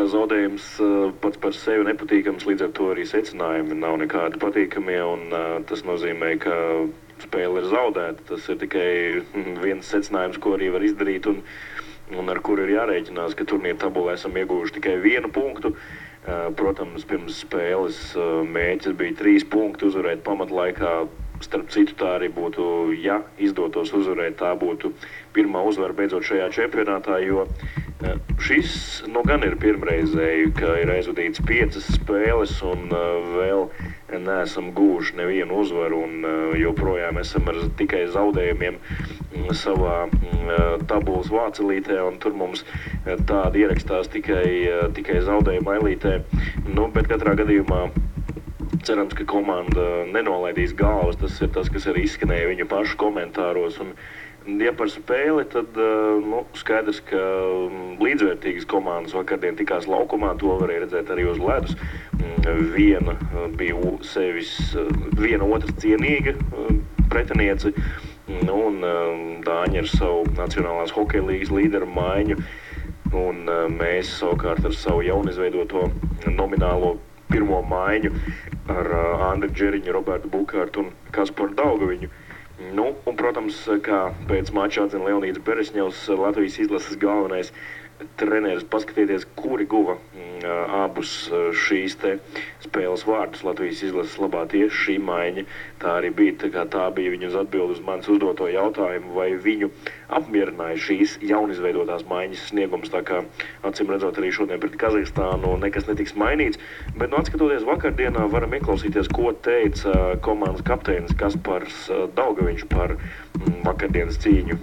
zaudējums pats par sevi nepatīkams, līdz ar to arī secinājumi nav nekādi patīkamie, un tas nozīmē, ka spēle ir zaudēta. Tas ir tikai viens secinājums, ko arī var izdarīt, un ar kuru ir jārēķinās, ka turnīra tabulā esam ieguvuši tikai 1 punktu. Protams, pirms spēles mērķis bija 3 punkti uzvarēt pamatlaikā. Starp citu, tā arī būtu, ja izdotos uzvarēt, tā būtu pirmā uzvara beidzot šajā čempionātā, jo šis gan ir pirmreizēji, ka ir aizvadīts 5 spēles un vēl neesam guvuši nevienu uzvaru, un joprojām esam ar tikai zaudējumiem savā tabulas vācelītē, un tur mums tādi ierakstās tikai zaudējuma ailītē. Bet katrā gadījumā cerams, ka komanda nenolaidīs galvas, tas ir tas, kas arī izskanēja viņu pašu komentāros. Un, ja par spēli, tad skaidrs, ka līdzvērtīgas komandas vakardien tikās laukumā, to varēja redzēt arī uz ledus. Viena bija viena otras cienīga pretiniece, un Dāņi ar savu Nacionālās hokeja līgas līderu Maiņu, un mēs savukārt ar savu jaunizveidoto nominālo pirmo Maiņu ar Andri Džeriņu, Robertu Bukārtu un Kasparu Daugaviņu. Un, protams, kā pēc mača atzina Leonīds Beresņevs, Latvijas izlases galvenais treneris, paskatieties, kuri guva abus šīs te spēles vārdus Latvijas izlases labā tieši šī Maiņa. Tā arī bija, tā bija viņas atbildi uz manis uzdoto jautājumu, vai viņu apmierināja šīs jaunizveidotās Maiņas sniegums, tā kā acīm redzot arī šodien pret Kazahstānu nekas netiks mainīts, bet atskatoties vakardienā varam ieklausīties, ko teica komandas kapteinis Kaspars Daugaviņš par vakardienas cīņu.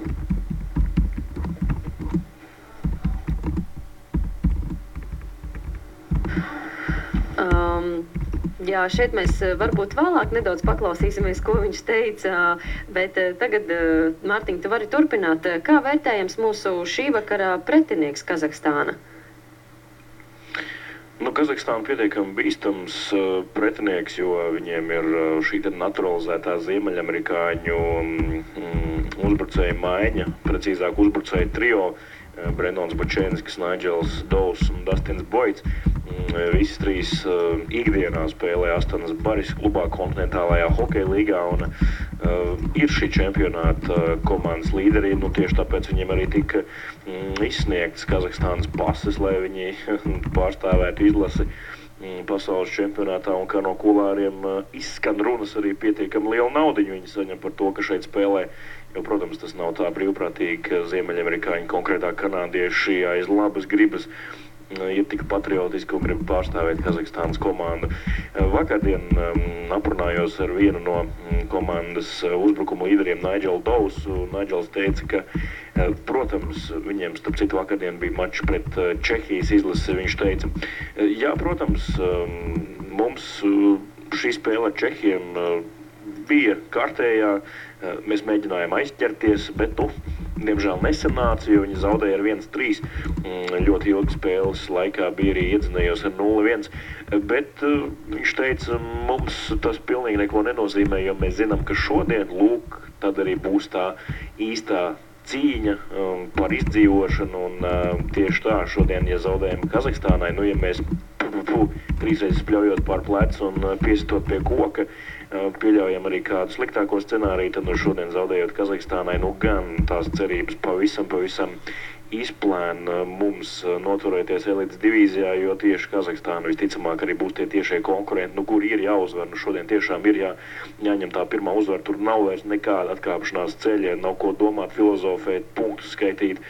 Jā, šeit mēs varbūt vēlāk nedaudz paklausīsimies, ko viņš teica, bet tagad, Mārtiņ, tu vari turpināt. Kā vērtējams mūsu šī vakara pretinieks Kazahstāna? Kazahstāna pietiekami bīstams pretinieks, jo viņiem ir šī naturalizētā ziemeļamerikāņu uzbrucēja Maiņa, precīzāk uzbrucēja trio, Brendons Bučēnskis, Nigels Dovs un Dustins Boits. Visi 3 ikdienā spēlē Astanas Baris klubā kontinentālajā hokeja līgā un ir šī čempionāta komandas līderi. Tieši tāpēc viņiem arī tika izsniegts Kazahstānas pases, lai viņi pārstāvētu izlasi pasaules čempionātā, un kā no kulāriem izskan runas, arī pietiekami liela naudiņu viņi saņem par to, ka šeit spēlē. Jo, protams, tas nav tā brīvprātīgi, ka ziemeļamerikāņi, konkrētāk kanādieši aiz labas gribas ir tik patriotiski un grib pārstāvēt Kazahstānas komandu. Vakardien aprunājos ar vienu no komandas uzbrukuma līderiem, Nigelu Dovsu. Nigels teica, ka, protams, viņiem starp citu vakardien bija mačs pret Čehijas izlasi. Viņš teica, jā, protams, mums šī spēle ar Čehiem bija kārtējā, mēs mēģinājām aizķerties, bet, diemžēl nesanāca, jo viņi zaudēja ar 1-3. Ļoti ilgi spēles laikā bija arī iedzinējos ar 0-1, bet viņš teica, mums tas pilnīgi neko nenozīmē, jo mēs zinām, ka šodien, tad arī būs tā īstā cīņa par izdzīvošanu, un tieši tā šodien, ja zaudējam Kazahstānai, ja mēs 3 reizes pļaujot pār plecu un piesitot pie koka, pieļaujam arī kādu sliktāko scenāriju, tad šodien zaudējot Kazahstānai, gan tās cerības pavisam izplēna mums noturēties elites divīzijā, jo tieši Kazahstāna visticamāk arī būs tie tiešie konkurenti, kur ir jāuzvar. Šodien tiešām ir jāņem tā pirmā uzvara, tur nav vairs nekāda atkāpšanās ceļa, nav ko domāt, filozofēt, punktus skaitīt.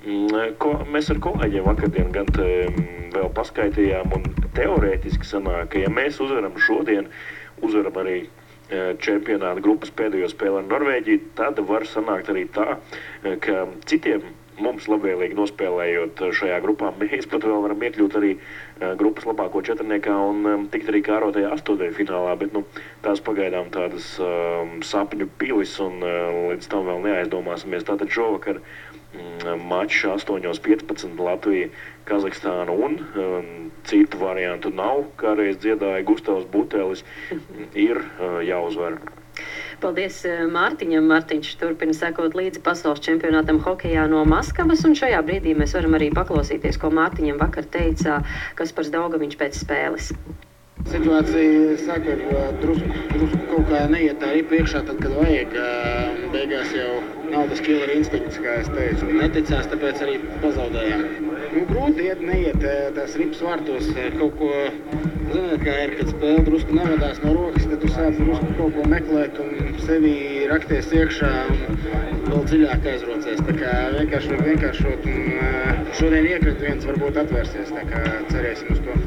Mēs ar kolēģiem vakardien gan vēl paskaitījām, un teorētiski sanāk, ka ja mēs uzvaram šodien, uzvaram arī čempionāta grupas pēdējo spēli ar Norvēģiju, tad var sanākt arī tā, ka citiem mums labvēlīgi nospēlējot šajā grupā, mēs pat vēl varam iekļūt arī grupas labāko četrniekā un tikt arī kārotajā astoņfinālā, bet tās pagaidām tādas sapņu pilis un līdz tam vēl neaizdomāsimies. Tātad šovakar mačs 8:15 Latvija, Kazahstāna un citu variantu nav, kā reiz dziedāja Gustavs Butelis, ir jāuzvar. Paldies Mārtiņam. Mārtiņš turpina sekot līdzi pasaules čempionātam hokejā no Maskavas, un šajā brīdī mēs varam arī paklausīties, ko Mārtiņam vakar teica Kaspars Daugaviņš pēc spēles. Situācija, saka, drusku kaut kā neiet arī priekšā, tad, kad vajag. Beigās jau nav tas killer instinkts, kā es teicu. Neticās, tāpēc arī pazaudējām. Grūti iet, neiet tās rips vārtos kaut ko, zināt, kā ir, kad spēle drusku nevadās no rokas, tad tu sāc drusku kaut ko meklēt un sevi rakties iekšā un vēl dziļāk aizrocies. Tā kā vienkārši vienkāršot un šodien iekrīt viens varbūt atvērsies, tā kā cerēsim uz to.